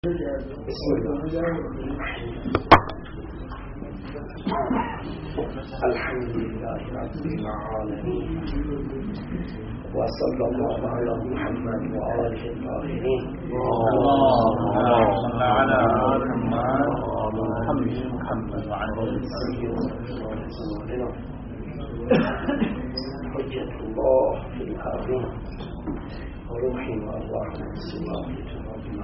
بسم الله الحمد لله رب العالمين وصلى الله على محمد وآله الطاهرين اللهم صل على محمد وعلى آله حجة الله في الأرضين وروحي وأرواح السماء ربنا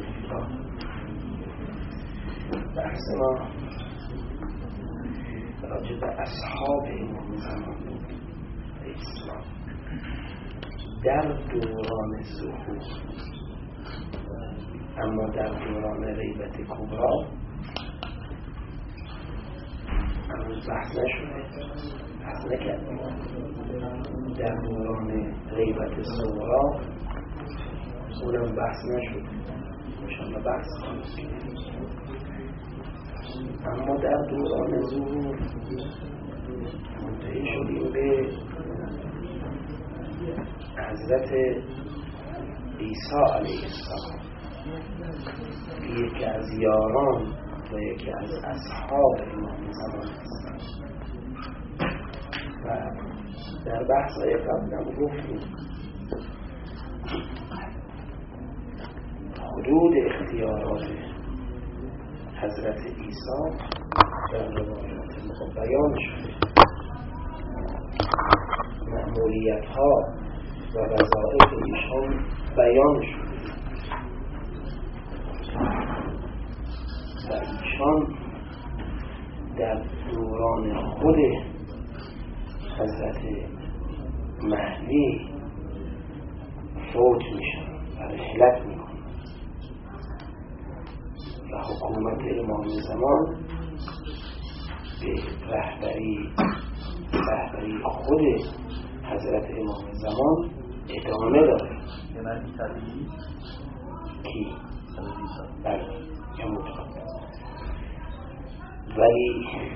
بحثنا راجع اصحاب امام زمان اسلام در دوران ظهور، اما در دوران غیبت کبرا هنوز بحث نشده، بحث نکردیم. در دوران غیبت صغرا اونم بحث نشده، انشاءالله بحث کنیم. اما در دوران ظهور منتهی شدیم به حضرت عیسی علیه السلام، یکی از یاران و یکی از اصحاب امام زمان هستند. و در بحث‌های قبلم گفتیم حدود اختیارات حضرت عیسی در روایات بیان شده، مأموریت ها و وظایف ایشان بیان شده و ایشان در دوران خود حضرت مهدی فوت میشن و رحلت میکنن و حکومت امام زمان به رهبری خود حضرت امام زمان ادامه داره. کی؟ بله، ولی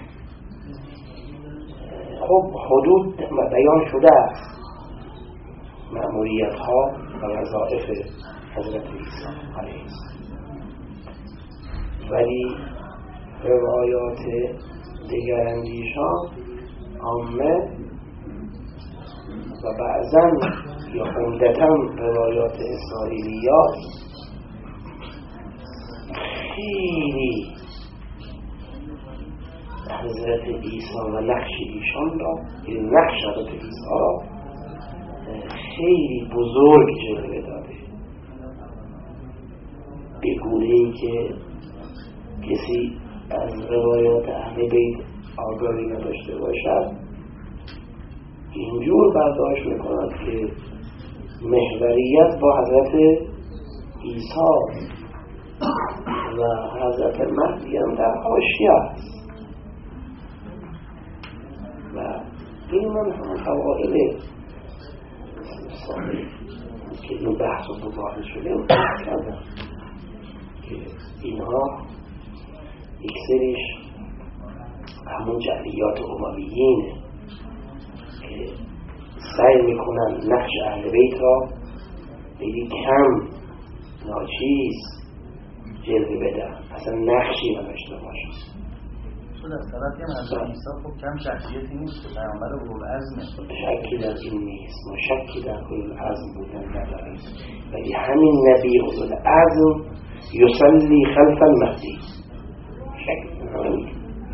خب حدود بیان شده است، مأموریت ها و وظایف حضرت عیسی علیه السلام، ولی روایات دیگر اندیشان عامه و بعضاً یا عمدتاً روایات اسرائیلیات خیلی حضرت عیسی و نقش ایشان را، این نقش حضرت عیسی را خیلی بزرگ جلوه داده، به گونه‌ای که کسی از روایات اهل بیت آگاهی نداشته باشد اینجور برداشت میکند که محوریت با حضرت عیسی و حضرت مهدی هم در حاشیه است. و این من هم فوائد که این بحث رو مباحث شده کردم که اینها یک سریش همون جعلیات امویینه که سعی میکنن نقش اهل بیت را خیلی کم ناچیز جلوه بدن، اصلا نقشی نداشته باشن. چون از طرفی هم حضرت عیسی خب کم شخصیتی نیست که پیامبر اولوالعزمه، شکی در این نیست، ما شکی در اولوالعزم بودن نداریم، ولی همین نبی اولوالعزم یصلی خلف المهدی، شکی نداریم.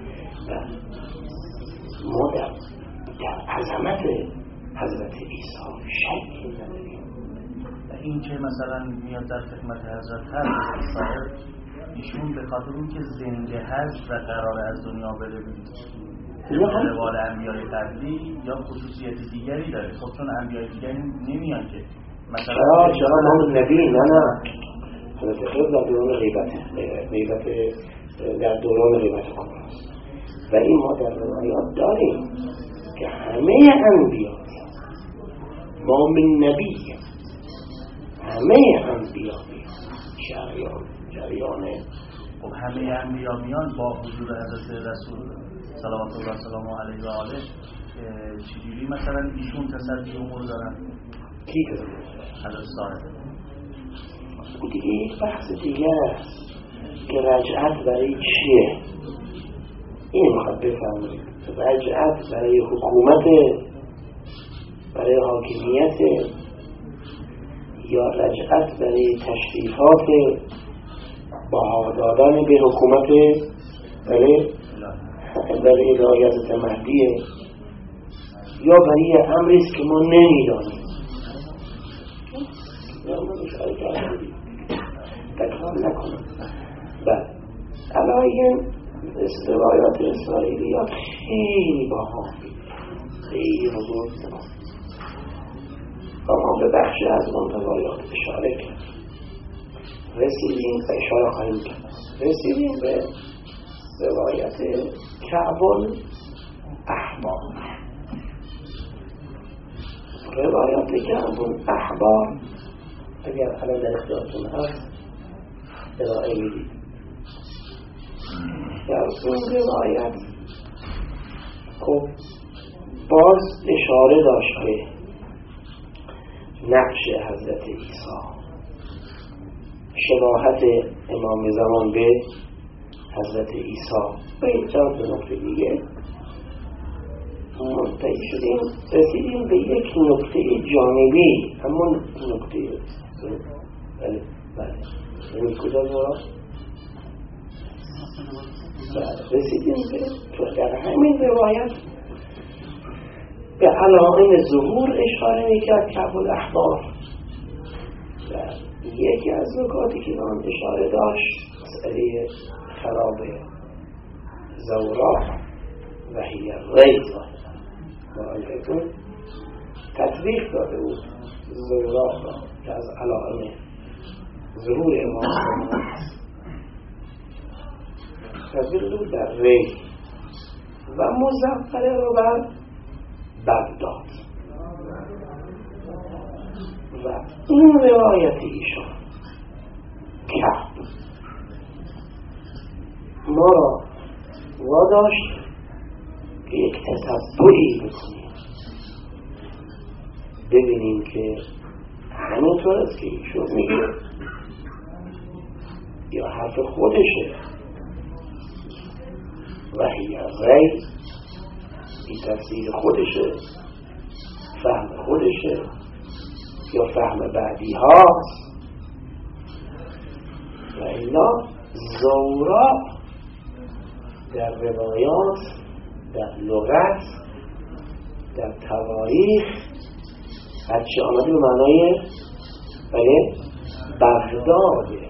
ما در عظمت حضرت عیسی شکی نداریم. و این که مثلا میاد در خدمت حضرت هست ایشون به خاطر اون که زنده هست و قرار از دنیا بره روال انبیای قبلی یا خصوصیت دیگری داره؟ خب چون انبیای دیگری نمیان که مثلا چرا ما نبی نه حضرت خود در دوران غیبت در دوران غیبت کبراست، ولی ما در روایات داریم که همه انبیا ما من نبی، همه انبیا جریان خب همه انبیا میان با حضور حضرت رسول صلوات الله وسلامه علیه و آله، چجوری مثلا ایشون تصدی امور دارن؟ کی که حضرت صاحب او دیگه یک بحث دیگه است که رجعت برای چیه. این میخواد بفهمید رجعت برای حکومت، برای حاکمیت، یا رجعت برای تشریفات بها دادن به حکومت، برای رعایت مهدیه، یا برای امری است که ما نمیدانیم. تکرار نکنم. بله علایم روایات اسرائیلیات خیلی باها، خیلی بزرگ نمون و ما به بخشی از اون روایات اشاره کرد. رسیدیم و اشاره خواهیم کرد. رسیدیم به روایت کعب الاحبار. روایات کعب الاحبار اگر الان در اختیارتون هست ارائه میدید. در اون روایت خب باز اشاره داشت که نقش حضرت عیسی، شباهت امام زمان به حضرت عیسی به چند نکته دیگه منتهی شدیم. رسیدیم به یک نکته جانبی، همون نکته بله این کجا دارم؟ رسیدیم به در همین روایت به علائم ظهور اشاره میکرد کعب الاحبار و یکی از نکاتی که آن اشاره داشت مسئله خراب زورا و هی ریز با تطبیق داده بود زورا که از علائم ظهور امام تدل در ری و مزفره رو بر بغداد و این روایت ایشان کعب ما را واداشت که یک تتبعی بکنیم، ببینیم که همینطور است که ایشون میگه یا حرف خودشه و هی غیر این تفسیر خودشه، فهم خودشه یا فهم بعدی هاست. و الا زورا در روایات، در لغت، در تواریخ هرچی آمده به معنای بغداده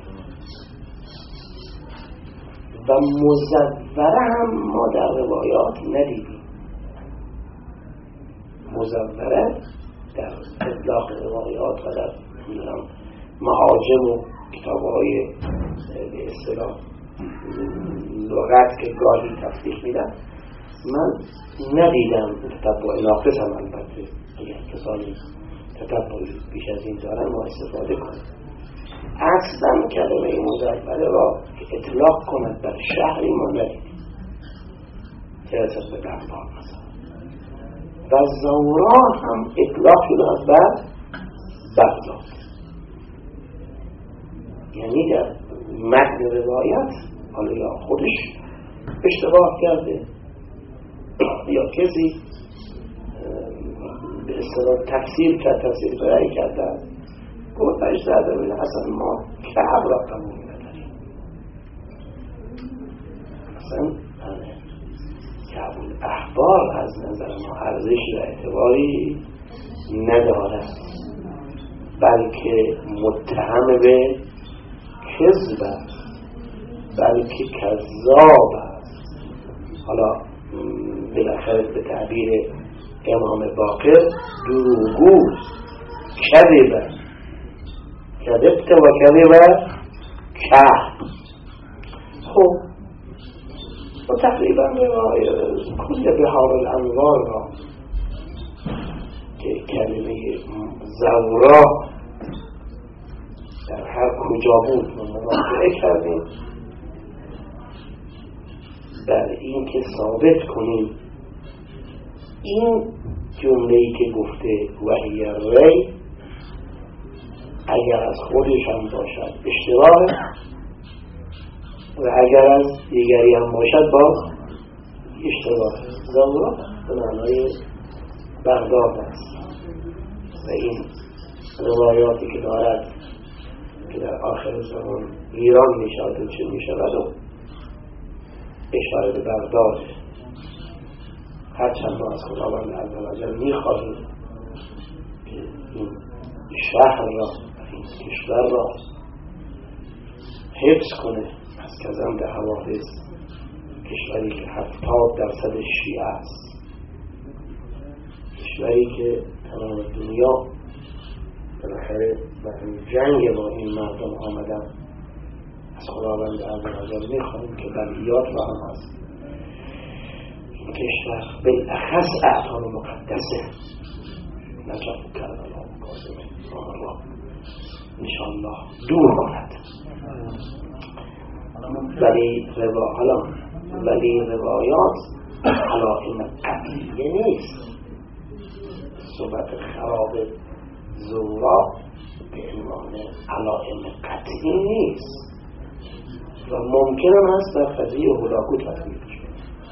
و مزوره هم ما در روایات ندیدیم. مزوره در اطلاق روایات و در معاجم و کتاب‌های به اصطلاح لغت که گاهی تفسیر میدن من ندیدم. تتبع ناقص هم البته اگر کسانی تتبع بیش از این دارن ما استفاده کنیم. اصلا کلمه مزوره را که اطلاق کند بر شهری ما ندیدیم چه رسد به بغداد مثلا. و زورا هم اطلاق شده بر بغداد، یعنی در متن روایت حالا یا خودش اشتباه کرده یا کسی به اصطلاح تفسیر برای کرده گفتش زده بینه اصلا ما کعب را قبول نداریم. اصلا کعب الاحبار از نظر ما ارزش و اعتباری ندارد، بلکه متهم به کذب است، بلکه کذاب است. حالا بالاخره به تعبیر امام باقر دروغگوست، کذب کذبت و کذب کعب. خب و تقریبا کل بحار الانوار را که کلمه زورا در هر کجا بود مراجعه کردیم بر این که ثابت کنیم این جمله‌ای که گفته وحی ری اگر از خودشان باشد اشتباه و اگر از دیگری هم باشد با اشتباه. زورا به معنای بغداد است و این روایاتی که دارد که در آخر زمان ایران میشود و چه میشود و اشاره به بغداد. هرچند ما از خداوند عزوجل میخواهیم که این شهر را این کشور را حفظ کنه از گزند حوادث، کشوری که 70% شیعه است، کشوری که تمام دنیا بالاخره برای جنگ با این مردم آمدن. از خداوند عزوجل میخواهیم که بلیات را هم از این کشور بالاخص اعطان مقدسه نجف کربلا و کاظم را انشاءالله دور ماند. ولی روایات علائم قطعیه نیست. صحبت خراب زورا به عنوان علائم قطعی نیست و ممکن است در قضیه هولاکو تطبیق شد.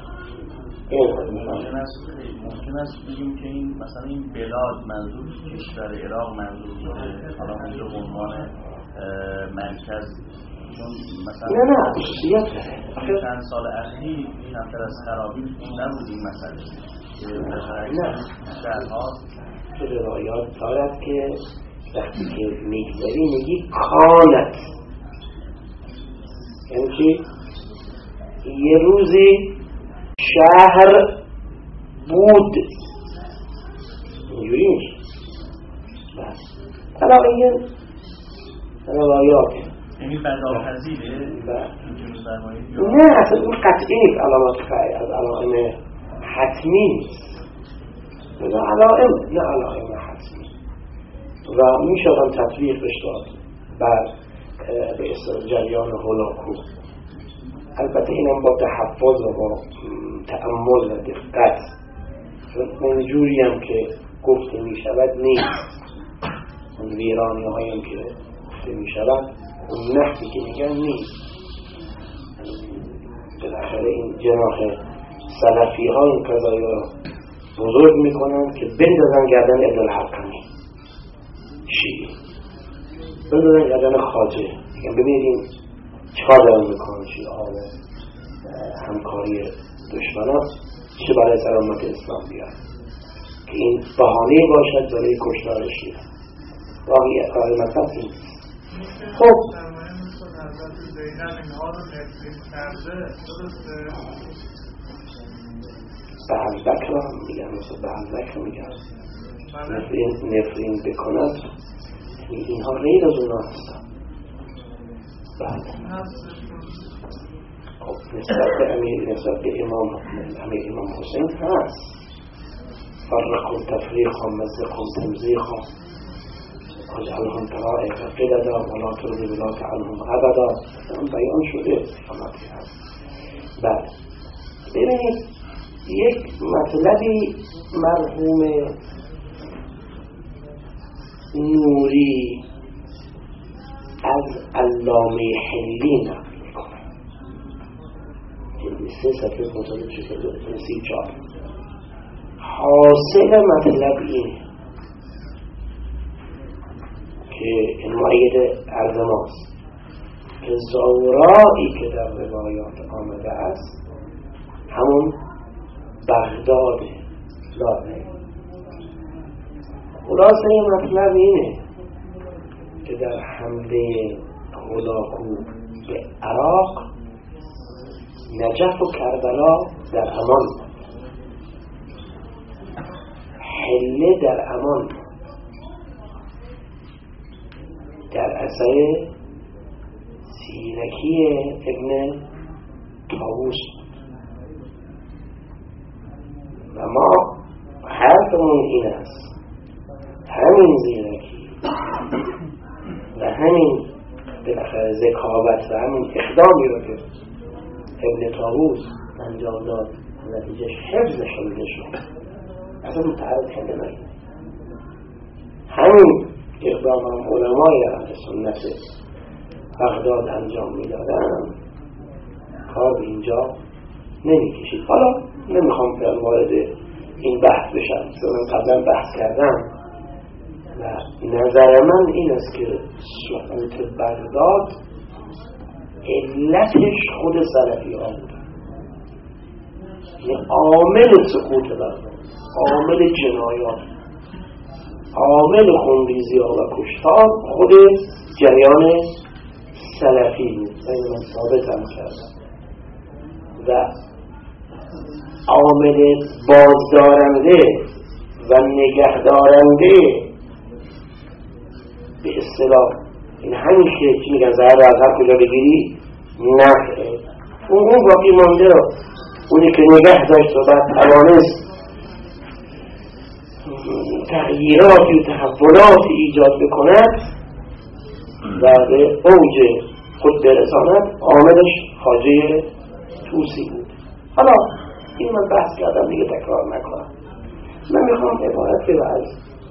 ممکن است بگیم که این مثلا این بلاد منظور کشور عراق منظور بوده، حالا اونجا به عنوان مرکز، چون مثلا نه خصوصیت داره. چند سال اخیر کمتر از خرابی نبود این مسئله نه شهرها تو روایات دارد که وقتی که میگذاری میگی کانت، یعنی چی؟ یه روزی شهر بود، اینجوری میشه. حالا این روایات یعنی بداپذیره اینجوری فرمایید؟ نه اصلا اون قطعی نیست. علائم حتمی نیست، نه علائم حتمی و میشدن تطبیق داد بر به اصطلاح جریان هولاکو. البته اینم با تحفظ و با تأمل و دقت، اونجوری هم که گفته می شود نیست. اون ویرانی هایی هم که گفته می شود اون نحوی که میگن نیست. بالاخره این جناح سلفی ها این قضایی را بزرگ می کنند که بندازن گردن ابن الحقانی شیعی، بندازن گردن خواجه. ببینید چهار دارن میکنن چی آره همکاری دشمنان چه برای سلامت اسلام بیاد که این بهانه باشد برای کشتار شیعه. واقعی مطلب این. خب به البکر هم میگن، مثل به البکر میگن نفرین بکند، اینها غیر از اونا هستن. نسبت به امام حسین هست فرقون تفریقا مزقون تمزیقا اجعلهم طرائق قددا ولا ترضي ولا عنهم ابدا. اون بیان شده. بعد ببینید یک مطلبی مرحوم نوری از علامه حلی نقل میکنه. جلد 3 صفحه مطالب شده 34. حاصل مطلب اینه که این مؤید عرض ماست که زورایی که در روایات آمده است همون بغداد داره. خلاصه این مطلب اینه که در حمله هولاکو به عراق نجف و کربلا در امان، حله در امان، در اثر زیرکی ابن طاووس. و ما حرفمون این است همین زیرکی و همین بالاخره ذکاوت و همین اقدامی رو که ابن طاووس انجام داد نتیجهش حفظ حمله شد، اصلا متعرض کرده نگید. همین اقدام علمای اهل سنت بغداد انجام میدادن کار به اینجا نمیکشید. حالا نمیخوام فعلا وارد این بحث بشم، چون من قبلا بحث کردم و نظر من این است که سقوط بغداد علتش خود سلفی ها بود. یعنی عامل سقوط بغداد، عامل جنایات، عامل خونریزی ها و کشتار خود جریان سلفی بود. این من ثابت هم کردم. و عامل بازدارنده و نگهدارنده به اصطلاح این همین که چی میگن زهر رو از هر کجا بگیری نفعه، اون باقی مانده رو اونی که نگه داشت و بعد توانست تغییراتی و تحولاتی ایجاد بکند و به اوج خود برساند، عاملش خواجه توسی بود. حالا این من بحث کردم دیگه تکرار نکنم. من میخوام عبارت رو از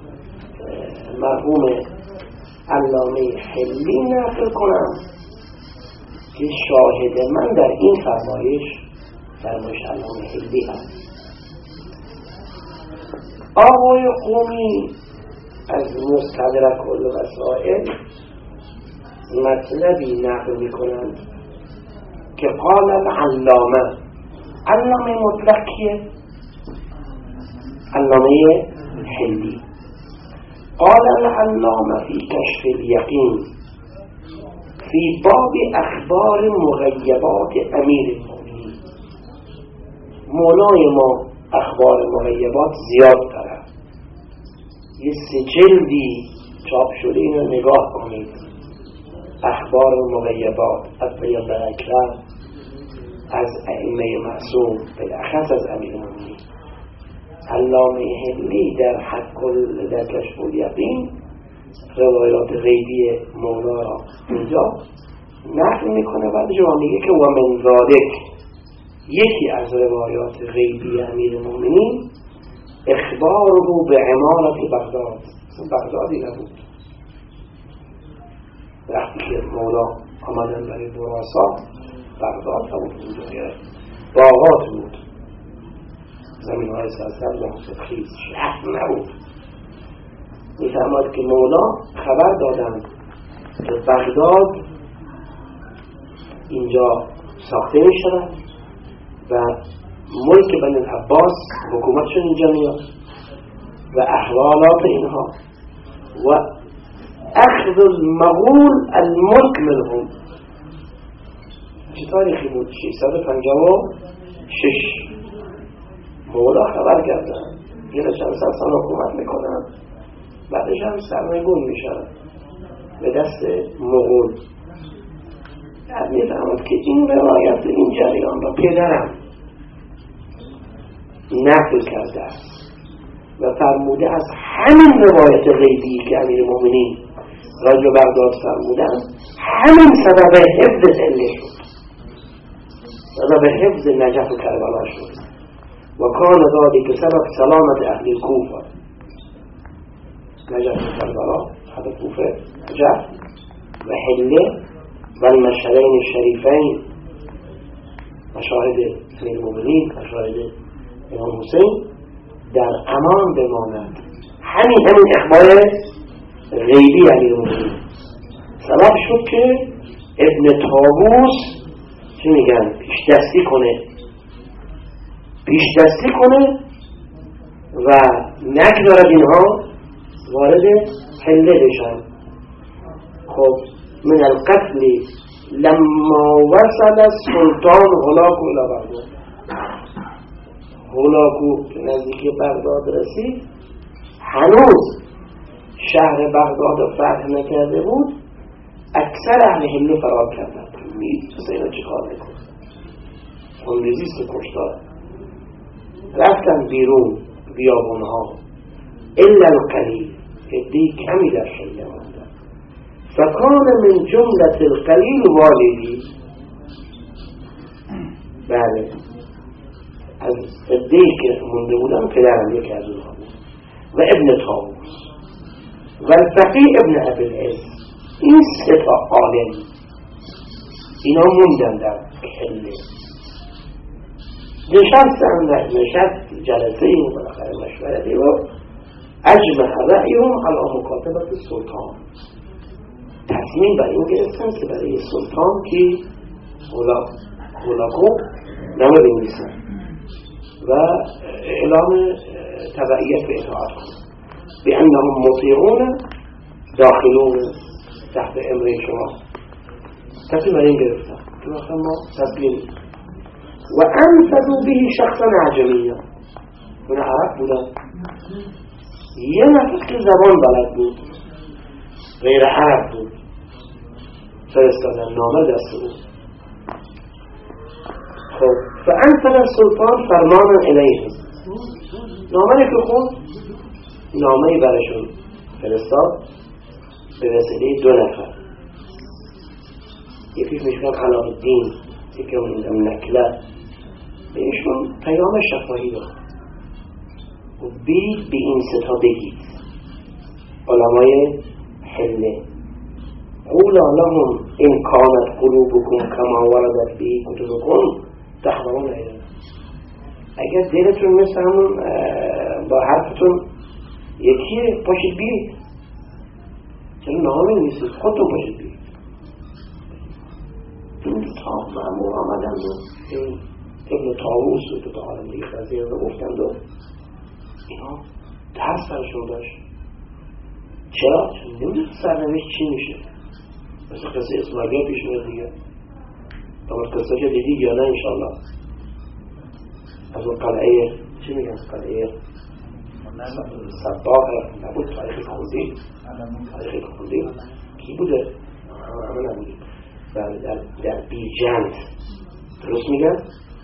مرحوم علامه حلی نقل کنم که شاهد من در این فرمایش علامه حلی هست. آقای قومی از مستدرک الوسائل مطلبی نقل میکنند که قال العلامه، علامه مطلق کیه؟ علامه حلی. قال العلامه فی کشف الیقین فی باب اخبار مغیبات امیر المؤمنین. مولای ما اخبار مغیبات زیاد داره، یه 3 جلدی چاپ شده، اینو نگاه کنید. اخبار مغیبات از پیامبر اکرم، از ائمه معصوم، بالاخص از امیر المؤمنین. علامه حلی در کشف الیقین روایات غیبی مولا را اینجا نقل میکنه و جا میگه که و من ذالک، یکی از روایات غیبی امیر المؤمنین اخباره به عمارت بغداد. بغدادی نبود، وقتی که مولا آمدن برای براسا بغداد نبود، اونجا باغات بود، زمین های سرسبز و حسدخیز، شهر نبود. میفرماید که مولا خبر دادن که بغداد اینجا ساخته می شود و ملک بنی العباس حکومتشون اینجا میاد و احوالات اینها و اخذ المغول الملک منهم. چه تاریخی بود؟ 656 مولا خبر کردن یه چند سال حکومت میکنن، بعدش هم سرنگون میشن به دست مغول. بعد میفهمد که این روایت، این جریان را پدرم نقل کرده است و فرموده از همین روایت غیبی که امیر المؤمنین راجع بغداد فرمودن، همین سبب حفظ حله شد، سبب حفظ نجف و کربلا شد و کان ذالک سبب سلامت اهل کوفه. نجف و کربلا، اهل کوفه، نجف و حله و المشهدین الشریفین، مشاهد امیر المؤمنین، مشاهد امام حسین، در امان بماند. همین اخبار غیبی امیر المؤمنین سبب شد که ابن طاووس چی میگن؟ پیش دستی کنه و نگذارد اینها وارد حله بشن. خب من القتل لما وصل السلطان هلاکو الى بغداد، هلاکو که نزدیک بغداد رسید، هنوز شهر بغداد رو فتح نکرده بود، اکثر اهل حله فرار کردن. اینا چه کار میکنن؟ خونریزیست و کشتار. رفتن بیرون بیابونها، الا القلیل، عده‌ای کمی در حله ماندن. فکان من جملت القلیل والدی، بله از عده‌ای که مونده بودن پدرم یکی از اونها بود و ابن طاووس و الفقیه ابن ابوالعز، این سه تا عالم اینا موندن در حله، نشست جلسه و بالاخره مشورتی و اجمع رأیهم علی مکاتبت سلطان، تصمیم بر این گرفتن که برای سلطان که هولاکو نامه بنویسن و اعلام تبعیت به اطاعت کنن بأنهم مطیعون داخلون تحت امر شما. تصمیم بر این گرفتن که مثلا ما تسلیم و انفذوا به شخصا عجمیه، اون عرب بودن، یه نفر که زبان بلد بود غیر عرب بود، فرستادن نامه دست بود. خب فانفذ السلطان فرمانا الیه، نامه که خود نامه برشون فرستاد به وسیله دو نفر، یکیش میشکن علاءالدین، یکی اون نکله، به ایشون پیام شفاهی داد و برید به این ستا بگید علمای حله، قولا لهم ان کانت قلوبکم کما وردت به کتبکم تحرمون ایران، اگر دلتون مثل همون با حرفتون یکیه پاشید بیرید، چرا نامه نیستید خودتون پاشید بیرید. این تا معمول آمدن و ابن طاووس و دو عالم دیگه قضیه رو گفتند و اینا درس برشون داشت. چرا؟ نمیدونم سرنوشت چی میشه، مثل قصه اسماعیل پیش میاد دیگه، اما قصه که دیدید یا نه انشاءالله، از اون قلعه چی میگن؟ قلعه صداقه نبود، تاریخی خوندی کی بوده؟ همه نبودید در بیرجند، درست میگن؟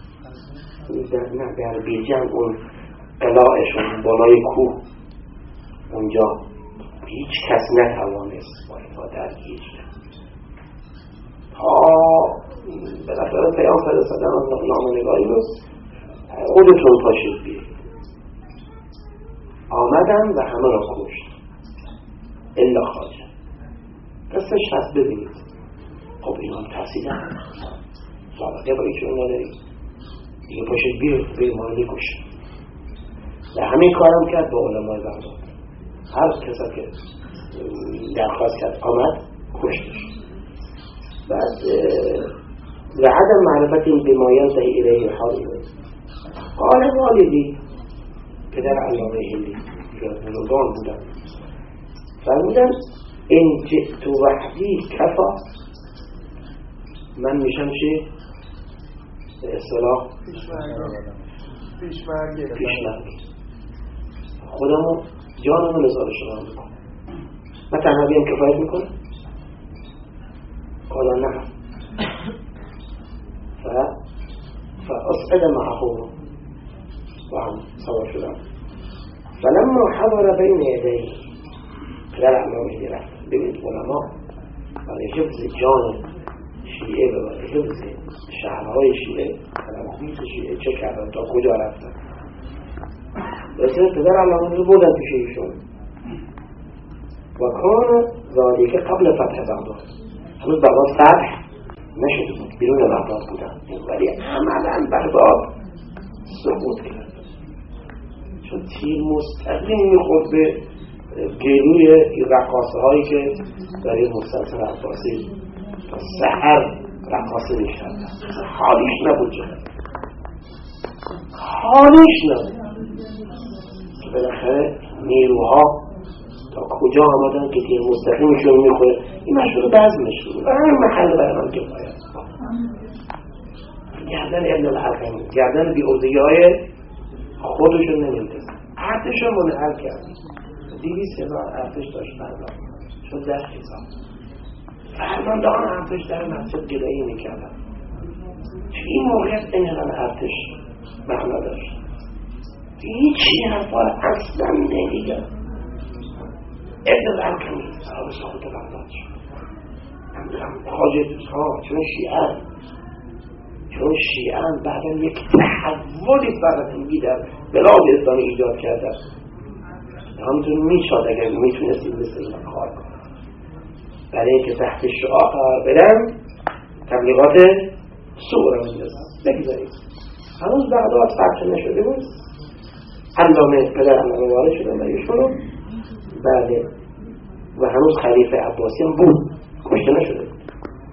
نه در بیرجند اون قلعهشون بالای کوه اونجا هیچ کس نتوانست با اینها درگیر تا بالاخره پیام فرستادن نامه‌نگاری رو خودتون پاشید بیرید. آمدن و همه را کشت الا خارجه. قصهش هست ببینید. خب اینا هم ترسیدن، سابقه با ایشون نداری دیگه، پاشید بیرید ما رو میکشن. و همین کارم کرد با علمای بغداد، هر کسی که درخواست کرد آمد کشتش. بعد لعدم معرفت بما ينتهي الیه الحال قال والدی، پدر علامه حلی که بزرگان بودن فرمودن این جئت وحدی کفا، من میشم چه؟ به اصطلاح پیشمرگ، خودمو جانمو نزار شما میکنم، من تنها بیم کفایت میکنم؟ قال نه. فأصعد معه و هم سوار شدم. فلما حضر بین یدیه، پدر علامه حلی رفت. ببینید علما برای حفظ جان شیعه و برای حفظ شهرهای شیعه تلمحیط شیعه چه کردن تا کجا رفتن. بسیار پدر علامه حلی بودن پیش ایشون و کان ذالک قبل فتح بغداد، هنوز بغداد فتح نشده بود، بیرون بغداد بودن، ولی عملا بغداد سقوط کرد چون تیر مستقیم میخورد به گلوی رقاصه هایی که برای مسلسل عباسی تا سحر رقاصه میکردن. حالیش نبود جهد، حالیش نبود که بالاخره نیروها تا کجا آمدن که تیر مستقیمشون میخوره. این مشهور بزمش بود، برای محل برای من کفایت گردن ابن الحکم، گردن بیعوضگی های خودشون نمیدهست، ارتش رو منحل کرد. 200,000 ارتش داشت بغداد، شد 10,000. فرماندهان ارتش در مسجد گدایی میکردن. توی این موقعیت اینقدر ارتش معنا داشت، هیچی حرفا اصلا نمیگن. ابن الحکمی صاحب سقوط بغداد شد. حاجت چون شیعان بعدا یک تحولی فرهنگی در بلاد اسلامی ایجاد کرده. همونطور میشد اگر میتونستیم مثل اینا کار کنم، برای اینکه تحت شعار قرار بدن تبلیغات سوء را میندازن. بگذاریم هنوز بغداد فتح نشده بود، علامه پدر علامه وارد شدن و ایشونو بله و هنوز خلیفه عباسی هم بود، کشته نشده بود.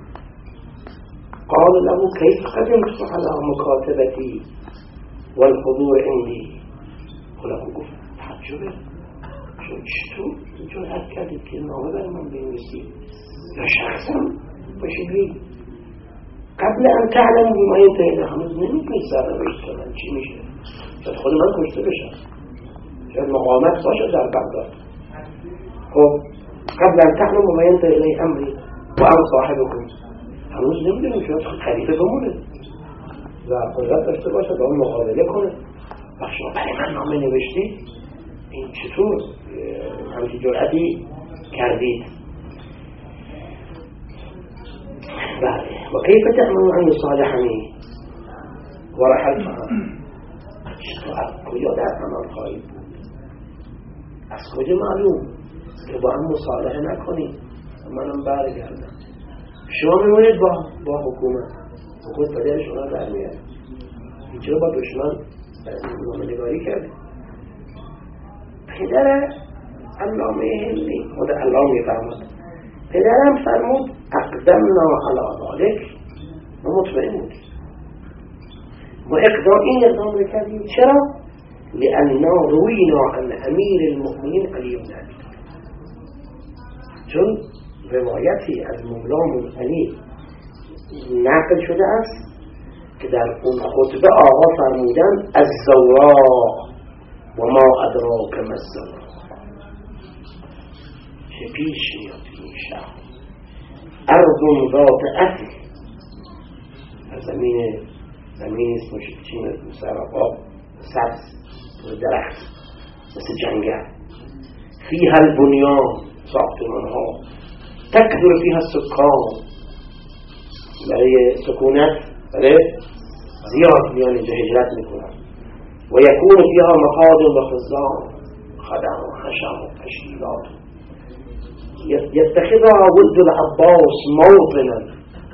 قال له كيف قدمت على مكاتبتي والحضور عندي؟ خلاصه گفت تعجبه، چطور جرأت کردید که نامه برای من بنویسید یا شخصا باشید قبل ان تعلم بما ينتهي هنوز نمیتونید سرنوشت کنن چی میشه؟ شاید خود من کشته بشم، شاید مقاومت باشه در بغداد. خب قبل ان تعلم بما ينتهي الیه امری و انا صاحبكم، هنوز نمیدونیم شاید خلیفه بمونه و قدرت داشته باشه با اون مقابله کنه. وقتی شما برای من نامه نوشتید، این چطور همچین جرأتی کردید؟ بله و کیف تأمن ان یصالحنی و رحلت عنه؟ چطور از کجا در امان خواهید بود؟ از کجا معلوم که با هم مصالحه نکنید منم برگردم؟ شما میمونید با حکومت پدر شما در میاد، چرا با دشمن نامه‌نگاری کرد؟ پدر علامه هندی خود علامه فرمود، پدرم فرمود اقدمنا علی ذلك، ما مطمئن بود ما این اقدام رو کردیم. چرا؟ لأننا روینا عن امیر المؤمنین علی بن ابی طالب، چون روایتی از مولامون علی نقل شده است که در اون خطبه آقا فرمودن الزوراء و ما ادراک ما الزوراء، چه پیش میاد این شهر، ارض ذات اصل، زمین است مشکچین سراپا سبز درخت مثل جنگل، فیها البنیان ساختمان ها، تکثر فیها السکان، برای سکونت برای زیاد میان اینجا هجرت میکنن، و یکون فیها مخادم و خدم و خشم و تشکیلات، یتخذها ولد العباس موطنا،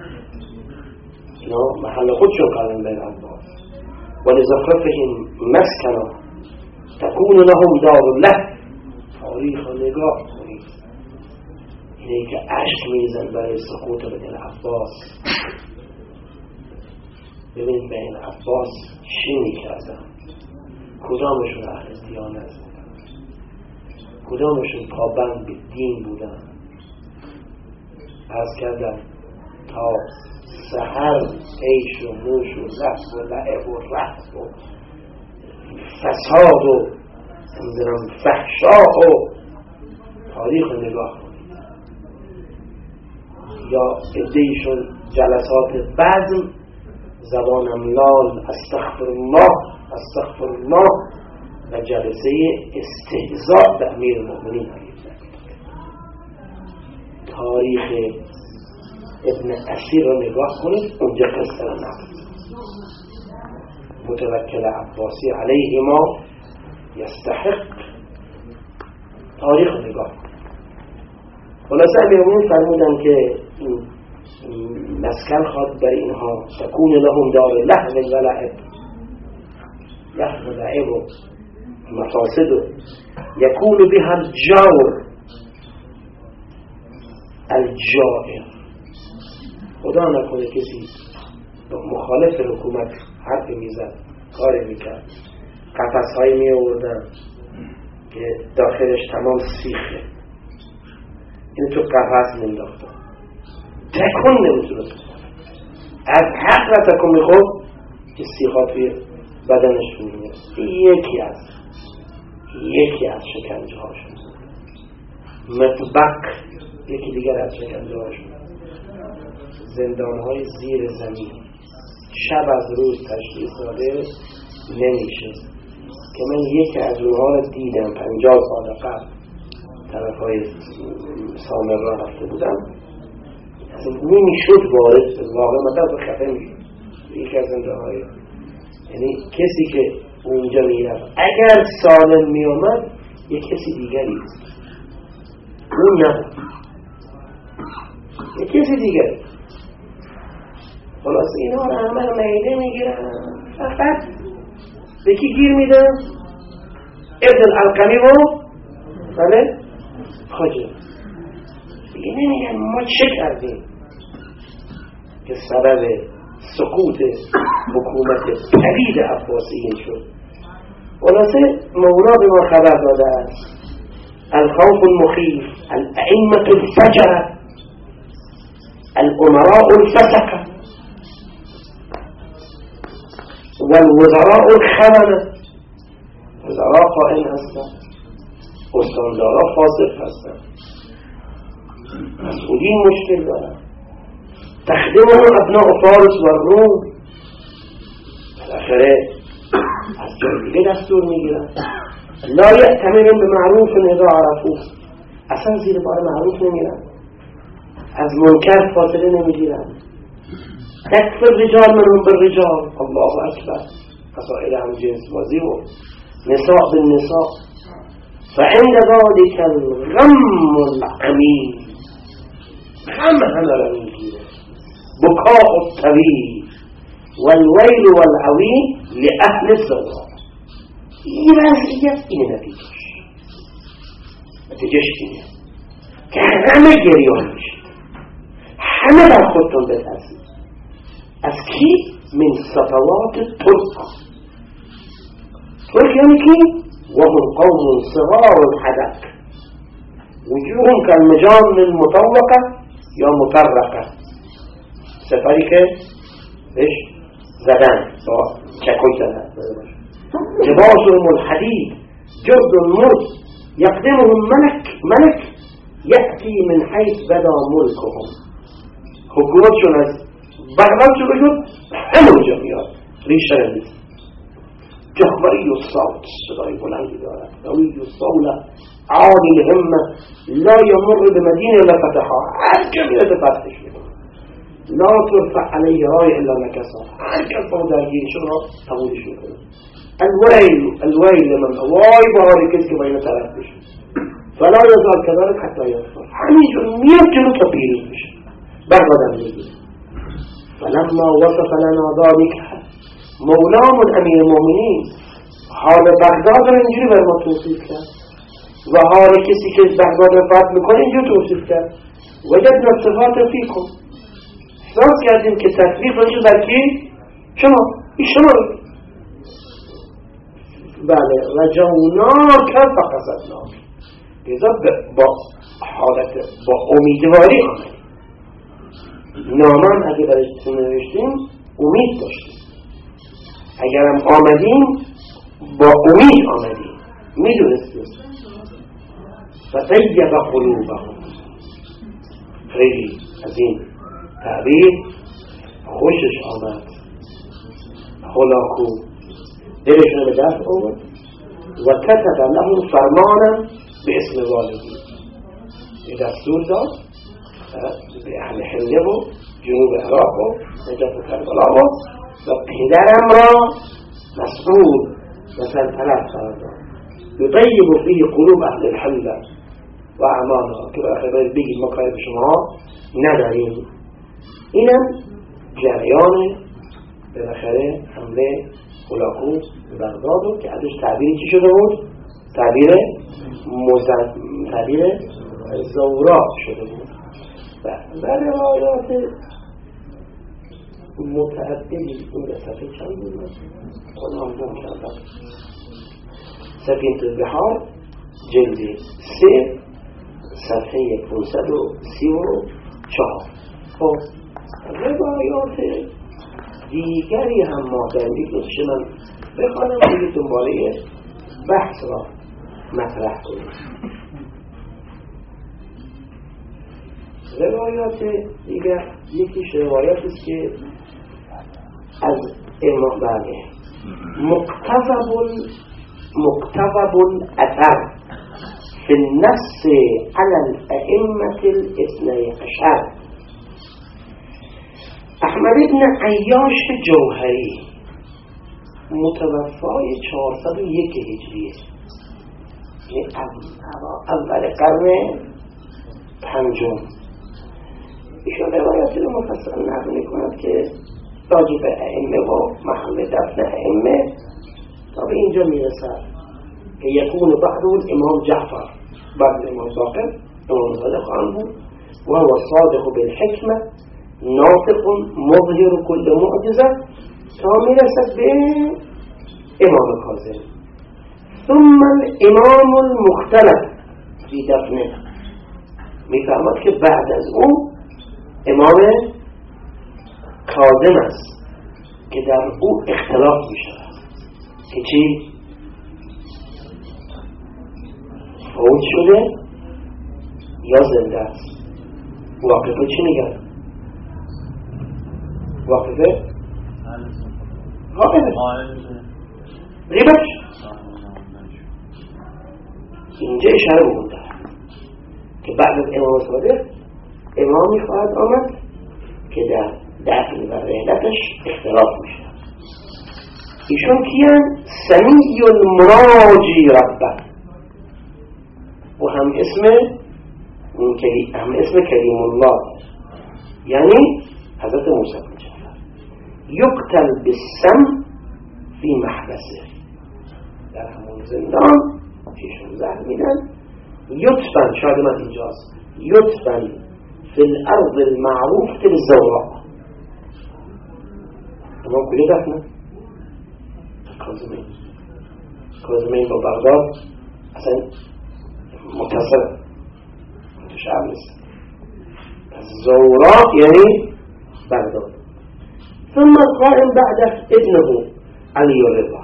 اینا محل خودشون کردن بین عباس، و لزخرفهم مسکنا تکون لهم دار الله. تاریخ نگاه کنید، اینه که عشق میزن برای سقوط بین عباس. ببین بین عباس چی میکردن، کدامشون اهل دیانت بودن، کدامشون پابند به دین بودن. از کردن تا سحر عیش و نوش و لحظ و لعب و رفت و فساد و فحشا و تاریخ نگاه کنید. یا ادهیشون جلسات بزم زبانم لال استغفر الله و جلسه استهزاء به امیر المؤمنین. تاریخ ابن اسیر رو نگاه کنید، اونجا قصه رو نقل متوکل عباسی علیه ما یستحق. تاریخ رو نگاه کنید. خلاصه امیرالمؤمنین فرمودن که مسکن خواد برای اینها تکون لهم دار لهو و لعب، لهو و لعب و مفاسد و یکون بها الجائر. خدا نکنه کسی مخالف حکومت حرف میزد، کاری میکرد، قفص های می آوردن که داخلش تمام سیخه، این تو قفص مینداختن، تکون نمیتونست از حق و تکون میخورد که سیخا توی بدنش فرو میرسد. یکی از شکنجه هاشون مطبق، یکی دیگر از شکنجه هاشون زندانهای زیر زمین، شب از روز تشخیص داده نمیشه. که من یکی از اونها رو دیدم 50 سال قبل طرف های سامر را رفته بودم، اصلا نمیشد وارد واقع مدد خفه میشد. یکی از زندانهای، یعنی کسی که اونجا میرفت اگر سالم میامد یک کسی دیگری اون نداره، یک کسی دیگری. خلاص اینا رو همه میده میگیرن، فقط به کی گیر میدن؟ ابن القمی و بله خواجه. دیگه نمیگن ما چه کردیم که سبب سقوط حکومت پلید عباسیین شد. خلاصه مولا به ما خبر داده است الخوف المخیف، الائمة الفجر، الامراء الفسقه والوزراء الخونه. وزراء خائن هستند، استاندارا فاسق هستند، مسئولین مشکل دارند، تخدمهم ابناء فارس و روم. بالاخره از جای دیگه دستور میگیرن لا یأتمرون به معروف اذا عرفوه، اصلا زیر بار معروف نمیرن، از منکر فاصله نمیگیرن. تکفر رجال منهم بالرجال، الله اکبر، مسائل هم جنس بازی و نساء بالنساء. فعند ذلك الغم العمیم، غم همه را میگیره، بکاء الطویل والویل والعویل لأهل الزوال. این وضعیت اینه، نتیجهش اینه که همه گریان میشید، همه در خودتون بترسید. از کی؟ من سطوات ترک. ترک یعنی کی؟ وهم قوم صغار الحدق وجوههم كالمجان المطوقة یا مطرقه، سفری که بهش زدن با چکوی زدن. لباسهم الحديد جرد المرد يقدمهم ملك يأتي من حيث بدا ملكهم. حکومتشون از بغداد شروع شد، همونجا میاد. ریشه رمید جهوری الصوت، صدای بلندی دارد، قوی الصولة عالی الهمة، لا يمر بمدينة الا فتحها، هر جا میاد فتحش میکنه. لا ترفع عليه راية الا نكسها، هر کس با درگیرشون را تمومش میکنه. الويل لمن وای بهاری کسی که با اینا طرف بشه. فلا يزال كذلك حتى يغفر، همینجور میاد جلو تا پیروز بشه، بغدادم میگه. فلما وصف لنا ذلك مولامون امیر المؤمنین حال بغداد رو اینجوری بر ما توصیف کرد و حال کسی که بغداد رو فتح میکنه اینجوری توصیف کرد. وجدنا صفات فیکم، احساس کردیم که تکلیف رو در کی؟ شما بله، رجوناک فقصدناک، لذا با حالت با امیدواری آمدیم. نامم اگه برشتون نوشتیم امید داشتیم، اگرم آمدیم با امید آمدیم، میدونستیم. فطیب قلوبهم، خیلی از این تعبیر خوشش آمد. خلاکو دلشون به دست آمد و کتب لهم فرمانا به اسم والدی، یه دستور داد به اهل حله و جنوب عراق و نجف کربلا و پدرم را مسئول و سلطنت قرار داد. یطیب فیه قلوب اهل الحله و اعمالها، که بالاخره باید بگید ما کاری به شما نداریم. اینم جریان بالاخره حمله هولاکو به بغداد که ازش تعبیری چی شده بود؟ تعبیر زورا شده بود. و روایات متعددی اون صفحه چند بود؟ خودم هم کردم. سفینة البحار جلد 3 صفحه 534. خب روایات دیگری هم ما در میگوشه من بخوانم دیگه دنباله بحث را مطرح کنیم. روایات دیگر یکیش روایات است که از امام بله مقتضب الاثر فی النص علی الائمة الاثنی عشر. احمد ابن عیاش جوهری متوفای 401 هجریه، اول قرن پنجم. ایشون روایاتی رو مفصل نقل می‌کند که راجع به ائمه و محل دفن ائمه تا به اینجا میرسد که یکون بعد الامام جعفر بعد الامام باقر امام صادق آن بود و هو صادق بالحکمه ناطق مظهر كل معجزه تا میرسد به امام کاظم. ثم الامام المختلف فی دفنه، میفهمد که بعد از اون امام کاظم است که در او اختلاف میشود که چی؟ فوت شده یا زنده است. واقفه چی میگن؟ واقفه غیبت. اینجا اشاره بکنده که بعد از امام صادق امامی خواهد آمد که در دفن و رحلتش اختلاف میشه. ایشون کیان؟ سمیع المراجی ربه و هم اسم کلیم الله، یعنی حضرت موسی بن جعفر. یقتل بالسم فی محبسه، در همون زندان ایشون زهر میدن. یدفن، شاید من اینجاست، یدفن فی الارض المعروف بالزوراء. امام کجا دفنه؟ کاظمین با بغداد اصلا متصل متشعب نیست. زوراء یعنی بغداد. ثم القائم بعده ابنه علی الرضا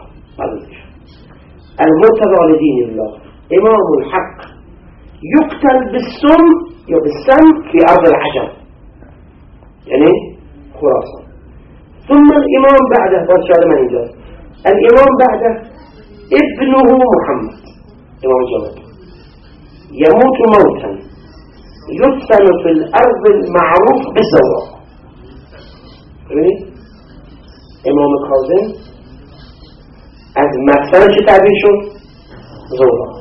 المرتضى لدين الله امام الحق يقتل بالسم في ارض العجم يعني خراسان. ثم الامام بعده برشاد من انجاز الامام بعده ابنه محمد امام جواد يموت موتا يدفن في الارض المعروف بالزوراء. امام کاظم از مدفن چه تعبیر شد؟ زوراء.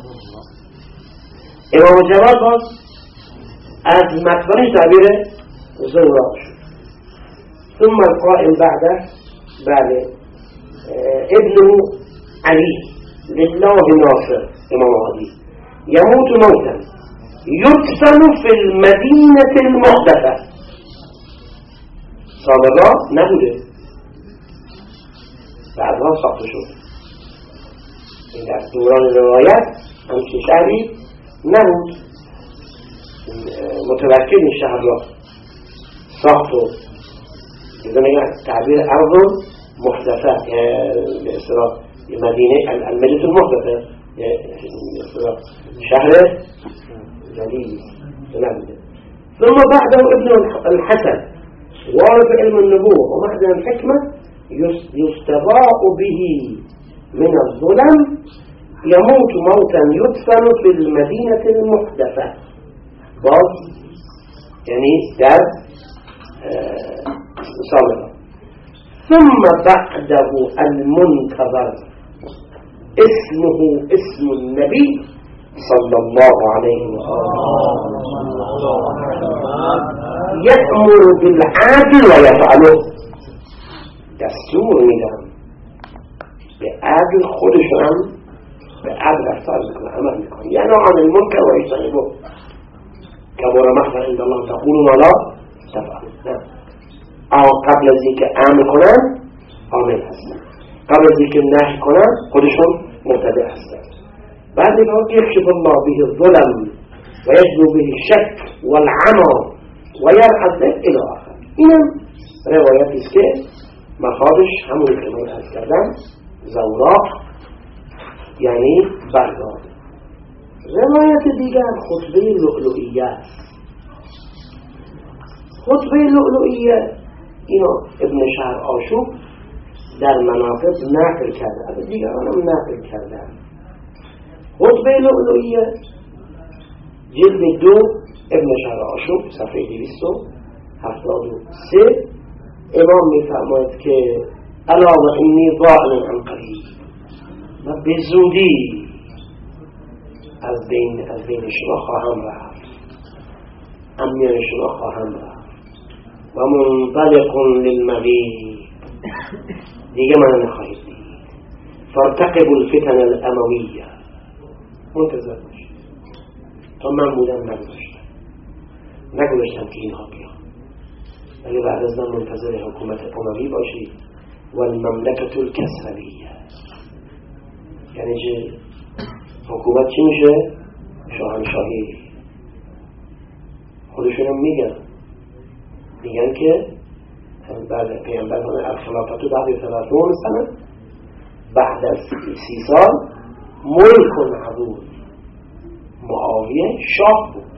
امام جواد باز از مدفنش تعبیر زوراء شد. ثم القائم بعده بعد ابن علی لله ناصر امام علی يموت موتا يدفن في المدينة المحدثة. سابقا نبوده، بعدها ساخته شد. این در دوران روایت همچین شهری نبود. متوکل این شهر را ساخت و تعبیر ارض محدثه به اصطلاح مدینه المدینه المحدثه شهر جدید نبوده. ثم بعده ابن الحسن وارث علم النبوة ومعدن الحكمة يستضاء به من الظلم يموت موتا يدفن في المدينة المحدثة باز يعني در صالحة. ثم بعده المنتظر اسمه اسم النبي صلى الله عليه وسلم يأمر بالعدل ويفعله. دستور میدم به عدل خودشون به عدل رفتار میکنه، عمل میکنه. یعنی عن المنکر و یجتنبوه کبر مقتا عند الله تقولوا ما لا تفعلون. قبل از اینکه امر کنن عامل هستن، قبل از اینکه نهی کنن خودشون مبتدع هستن. بعد میگه یکشف الله به الظلم و یجلو به الشک والعمى و یرعد الى آخر. اینم روایتی است که مخارج همون که من عرض کردم زوراء یعنی بغداد. روایت دیگر خطبه لؤلؤیه است. خطبه لؤلؤیه اینو ابن شهر آشوب در مناقب نقل کرده، از دیگران هم نقل کرده. خطبه لؤلؤیه جلد 2 ابن شهر آشوب صفحه 273 امام میفرماید که الا و انی ضائع عن قریب، و به زودی از بین شما خواهم رفت، میان شما خواهم رفت و منطلق للمغیب، دیگه من نخواهید دید. فارتقبوا الفتن الامویه، منتظر باشید تا من بودم نگذاشتم که اینها بیان، ولی بعد از من منتظر حکومت اموی باشید. و المملکت الکسرویه، یعنی چه؟ حکومت چی میشه؟ شاهنشاهی. خودشونم میگن که بعد پیامبر فرمود الخلافت بعد 30 سنه، بعد از 30 سال ملک عبود. معاویه شاه بود،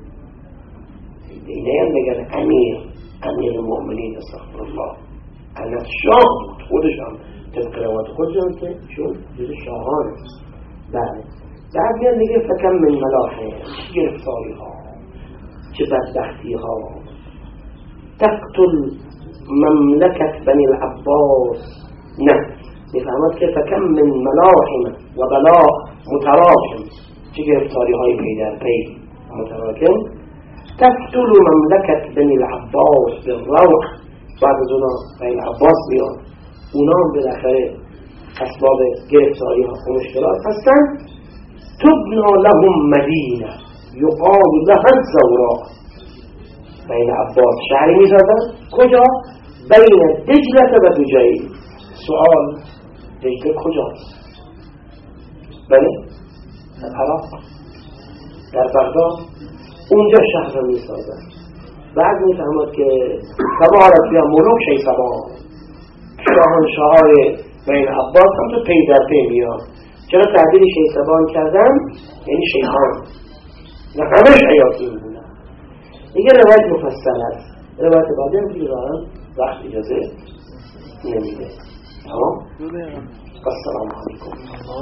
اینه هم بگن امیر المؤمنین استغفر الله، انا شاه بود. خودش هم طبق روایت خودش هم که چون جز شاهانه. بعد میان میگه فکم من ملاحه، چه گرفتاری ها، چه بدبختی ها. تقتل مملکت بنی العباس، نه میفهمد که فکم من ملاحم و بلا متراکم، چه گرفتاری های پی در پی متراکم. تقتل مملکت بنی العباس بالروح، بعد از اونا بنی العباس میاد، اونا هم بالاخره اسباب گرفتاری ها و مشکلات هستن. تبنا لهم مدینه یقال لها الزوراء، بین عباس شهری میزدن. کجا؟ بین دجله و دجیل. سوال، دجله کجاست؟ بله در عراق، در بغداد. اونجا شهر رو میسازن. بعد میفهمد که تبارک یا ملوک شیطان، شاهنشاهای بین عباس هم تو پی در پی میاد. چرا تعبیر شیطان کردن؟ یعنی شیطان، و همه شیاطین بودن. دیگه روایت مفصل است، روایت بعدی هم دیگه وقت اجازه نمیده. تمام؟ السلام علیکم.